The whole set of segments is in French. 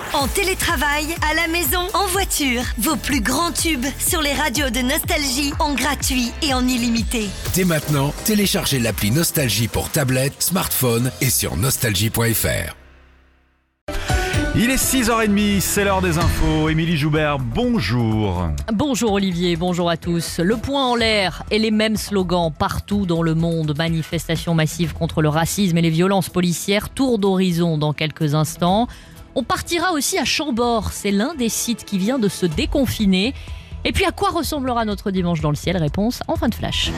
En télétravail, à la maison, en voiture, vos plus grands tubes sur les radios de Nostalgie en gratuit et en illimité. Dès maintenant, téléchargez l'appli Nostalgie pour tablette, smartphone et sur nostalgie.fr. Il est 6h30, c'est l'heure des infos. Émilie Joubert, bonjour. Bonjour Olivier, bonjour à tous. Le poing en l'air et les mêmes slogans partout dans le monde. Manifestations massives contre le racisme et les violences policières. Tour d'horizon dans quelques instants. On partira aussi à Chambord. C'est l'un des sites qui vient de se déconfiner. Et puis à quoi ressemblera notre dimanche dans le ciel? Réponse en fin de flash.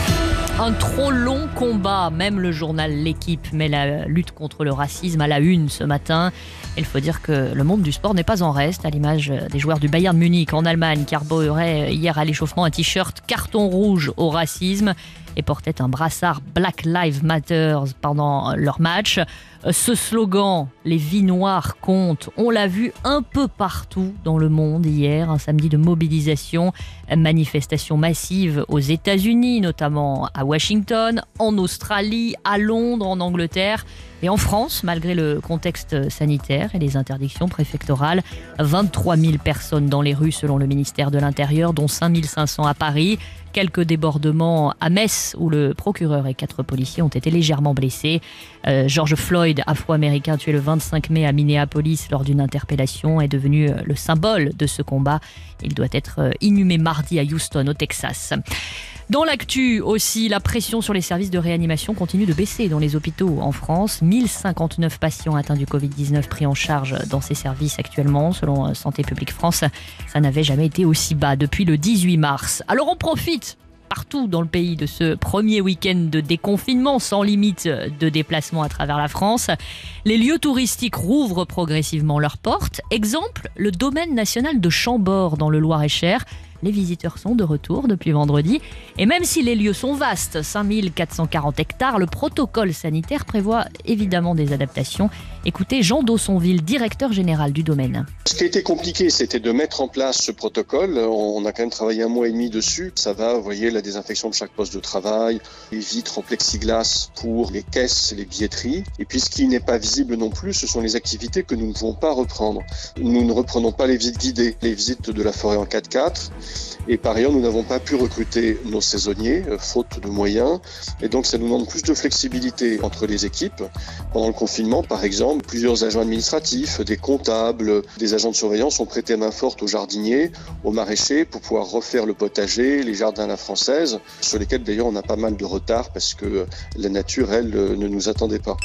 Un trop long combat, même le journal L'Équipe met la lutte contre le racisme à la une ce matin. Il faut dire que le monde du sport n'est pas en reste, à l'image des joueurs du Bayern Munich en Allemagne qui arboraient hier à l'échauffement un t-shirt carton rouge au racisme et portaient un brassard Black Lives Matter pendant leur match. Ce slogan, les vies noires comptent, on l'a vu un peu partout dans le monde hier, un samedi de mobilisation, manifestation massive aux États-Unis, notamment à Washington, en Australie, à Londres, en Angleterre et en France, malgré le contexte sanitaire et les interdictions préfectorales. 23 000 personnes dans les rues selon le ministère de l'Intérieur, dont 5 500 à Paris. Quelques débordements à Metz où le procureur et 4 policiers ont été légèrement blessés. George Floyd, afro-américain tué le 25 mai à Minneapolis lors d'une interpellation, est devenu le symbole de ce combat. Il doit être inhumé mardi à Houston, au Texas. Dans l'actu aussi, la pression sur les services de réanimation continue de baisser dans les hôpitaux en France. 1059 patients atteints du Covid-19 pris en charge dans ces services actuellement. Selon Santé publique France, ça n'avait jamais été aussi bas depuis le 18 mars. Alors on profite partout dans le pays de ce premier week-end de déconfinement sans limite de déplacement à travers la France. Les lieux touristiques rouvrent progressivement leurs portes. Exemple, le domaine national de Chambord dans le Loir-et-Cher. Les visiteurs sont de retour depuis vendredi. Et même si les lieux sont vastes, 5440 hectares, le protocole sanitaire prévoit évidemment des adaptations. Écoutez Jean Daussonville, directeur général du domaine. Ce qui a été compliqué, c'était de mettre en place ce protocole. On a quand même travaillé 1 mois et demi dessus. Ça va, vous voyez, la désinfection de chaque poste de travail, les vitres en plexiglas pour les caisses et les billetteries. Et puis ce qui n'est pas visible non plus, ce sont les activités que nous ne pouvons pas reprendre. Nous ne reprenons pas les visites guidées, les visites de la forêt en 4x4. Et par ailleurs, nous n'avons pas pu recruter nos saisonniers, faute de moyens. Et donc, ça nous demande plus de flexibilité entre les équipes. Pendant le confinement, par exemple, plusieurs agents administratifs, des comptables, des agents de surveillance ont prêté main forte aux jardiniers, aux maraîchers pour pouvoir refaire le potager, les jardins à la française, sur lesquels d'ailleurs on a pas mal de retard parce que la nature, elle, ne nous attendait pas.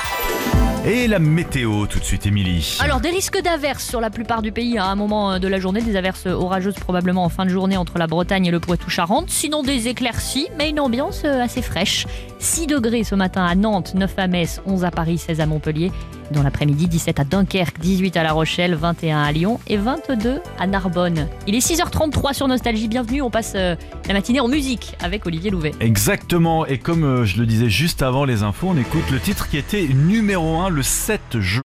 Et la météo tout de suite, Émilie. Alors des risques d'averses sur la plupart du pays à un moment de la journée, des averses orageuses probablement en fin de journée entre la Bretagne et le Poitou-Charentes, sinon des éclaircies, mais une ambiance assez fraîche. 6 degrés ce matin à Nantes, 9 à Metz, 11 à Paris, 16 à Montpellier. Dans l'après-midi, 17 à Dunkerque, 18 à La Rochelle, 21 à Lyon et 22 à Narbonne. Il est 6h33 sur Nostalgie, bienvenue, on passe la matinée en musique avec Olivier Louvet. Exactement, et comme je le disais juste avant les infos, on écoute le titre qui était numéro 1 le 7 juin.